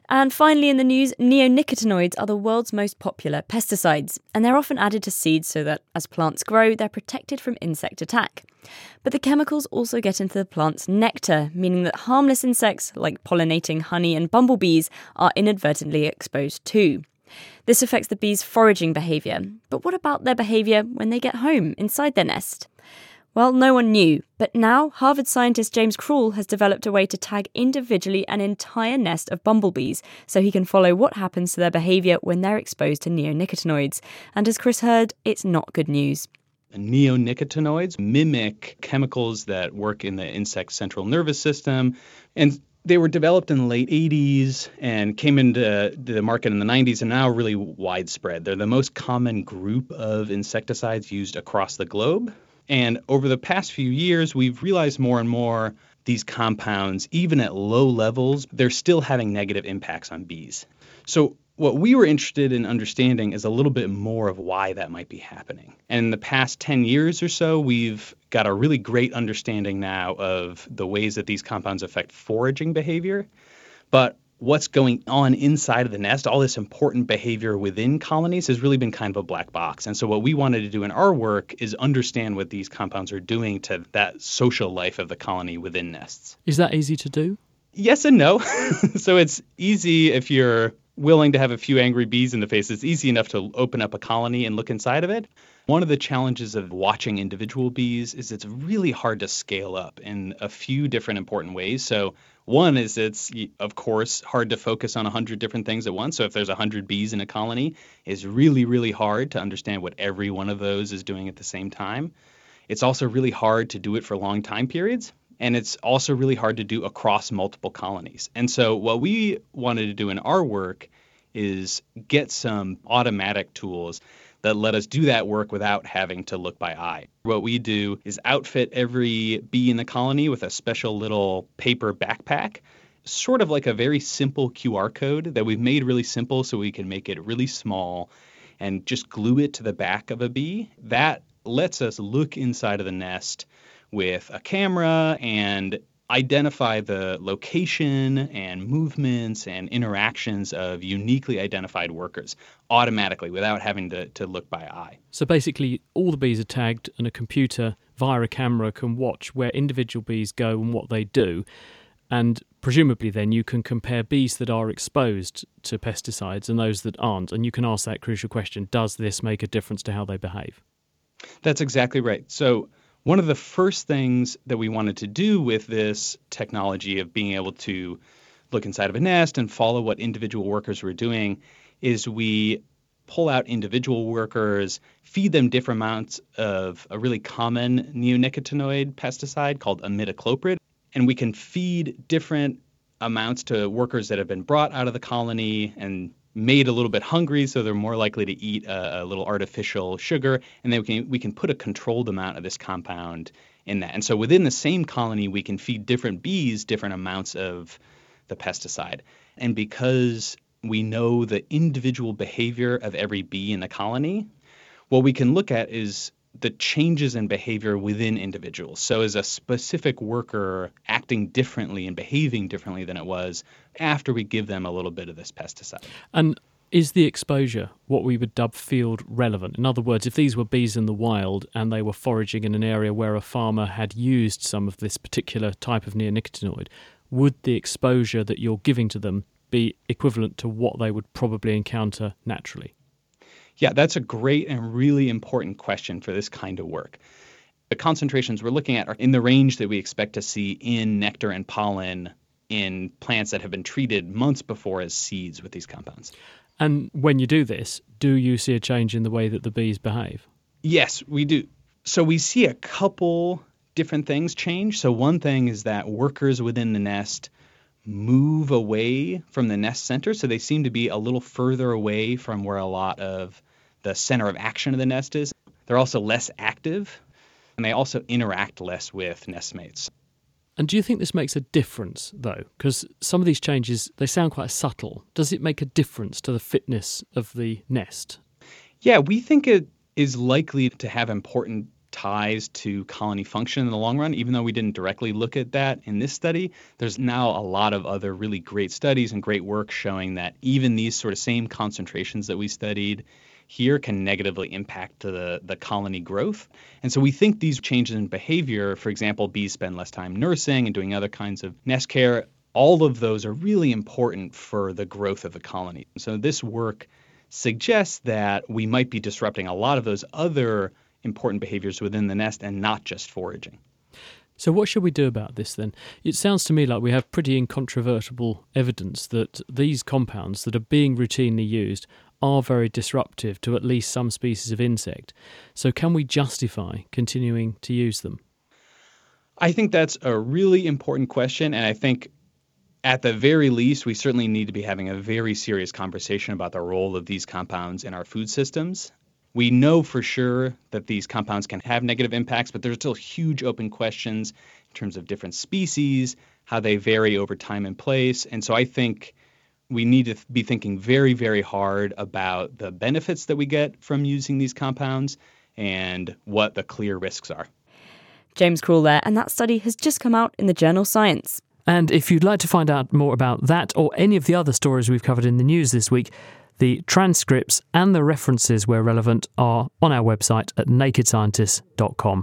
And finally in the news, neonicotinoids are the world's most popular pesticides, and they're often added to seeds so that as plants grow, they're protected from insect attack. But the chemicals also get into the plant's nectar, meaning that harmless insects like pollinating honey and bumblebees are inadvertently exposed too. This affects the bees' foraging behaviour. But what about their behaviour when they get home, inside their nest? Well, no one knew, but now Harvard scientist James Krul has developed a way to tag individually an entire nest of bumblebees so he can follow what happens to their behaviour when they're exposed to neonicotinoids. And as Chris heard, it's not good news. Neonicotinoids mimic chemicals that work in the insect's central nervous system, and they were developed in the late 80s and came into the market in the 90s and now really widespread. They're the most common group of insecticides used across the globe. And over the past few years, we've realized more and more these compounds, even at low levels, they're still having negative impacts on bees. So what we were interested in understanding is a little bit more of why that might be happening. And in the past 10 years or so, we've got a really great understanding now of the ways that these compounds affect foraging behavior. But what's going on inside of the nest, all this important behavior within colonies, has really been kind of a black box. And so what we wanted to do in our work is understand what these compounds are doing to that social life of the colony within nests. Is that easy to do? Yes and no. So it's easy if you're willing to have a few angry bees in the face. It's easy enough to open up a colony and look inside of it. One of the challenges of watching individual bees is it's really hard to scale up in a few different important ways. So one is it's, of course, hard to focus on 100 different things at once. So if there's 100 bees in a colony, it's really, really hard to understand what every one of those is doing at the same time. It's also really hard to do it for long time periods. And it's also really hard to do across multiple colonies. And so what we wanted to do in our work is get some automatic tools that let us do that work without having to look by eye. What we do is outfit every bee in the colony with a special little paper backpack, sort of like a very simple QR code that we've made really simple so we can make it really small and just glue it to the back of a bee. That lets us look inside of the nest with a camera and identify the location and movements and interactions of uniquely identified workers automatically without having to look by eye. So basically all the bees are tagged and a computer via a camera can watch where individual bees go and what they do. And presumably then you can compare bees that are exposed to pesticides and those that aren't. And you can ask that crucial question, does this make a difference to how they behave? That's exactly right. So one of the first things that we wanted to do with this technology of being able to look inside of a nest and follow what individual workers were doing is we pull out individual workers, feed them different amounts of a really common neonicotinoid pesticide called imidacloprid, and we can feed different amounts to workers that have been brought out of the colony and made a little bit hungry, so they're more likely to eat a little artificial sugar, and then we can put a controlled amount of this compound in that. And so within the same colony, we can feed different bees different amounts of the pesticide. And because we know the individual behavior of every bee in the colony, what we can look at is the changes in behavior within individuals. So is a specific worker acting differently and behaving differently than it was after we give them a little bit of this pesticide? And is the exposure what we would dub field relevant? In other words, if these were bees in the wild and they were foraging in an area where a farmer had used some of this particular type of neonicotinoid, would the exposure that you're giving to them be equivalent to what they would probably encounter naturally? Yeah, that's a great and really important question for this kind of work. The concentrations we're looking at are in the range that we expect to see in nectar and pollen in plants that have been treated months before as seeds with these compounds. And when you do this, do you see a change in the way that the bees behave? Yes, we do. So we see a couple different things change. So one thing is that workers within the nest move away from the nest center. So they seem to be a little further away from where a lot of the center of action of the nest is. They're also less active, and they also interact less with nestmates. And do you think this makes a difference, though? Because some of these changes, they sound quite subtle. Does it make a difference to the fitness of the nest? Yeah, we think it is likely to have important ties to colony function in the long run, even though we didn't directly look at that in this study. There's now a lot of other really great studies and great work showing that even these sort of same concentrations that we studied here can negatively impact the colony growth. And so we think these changes in behavior, for example, bees spend less time nursing and doing other kinds of nest care, all of those are really important for the growth of the colony. So this work suggests that we might be disrupting a lot of those other important behaviors within the nest and not just foraging. So what should we do about this then? It sounds to me like we have pretty incontrovertible evidence that these compounds that are being routinely used are very disruptive to at least some species of insect. So can we justify continuing to use them? I think that's a really important question, and I think at the very least, we certainly need to be having a very serious conversation about the role of these compounds in our food systems. We know for sure that these compounds can have negative impacts, but there's still huge open questions in terms of different species, how they vary over time and place. And so I think we need to be thinking very, very hard about the benefits that we get from using these compounds and what the clear risks are. James Krul there, and that study has just come out in the journal Science. And if you'd like to find out more about that or any of the other stories we've covered in the news this week, the transcripts and the references where relevant are on our website at nakedscientists.com.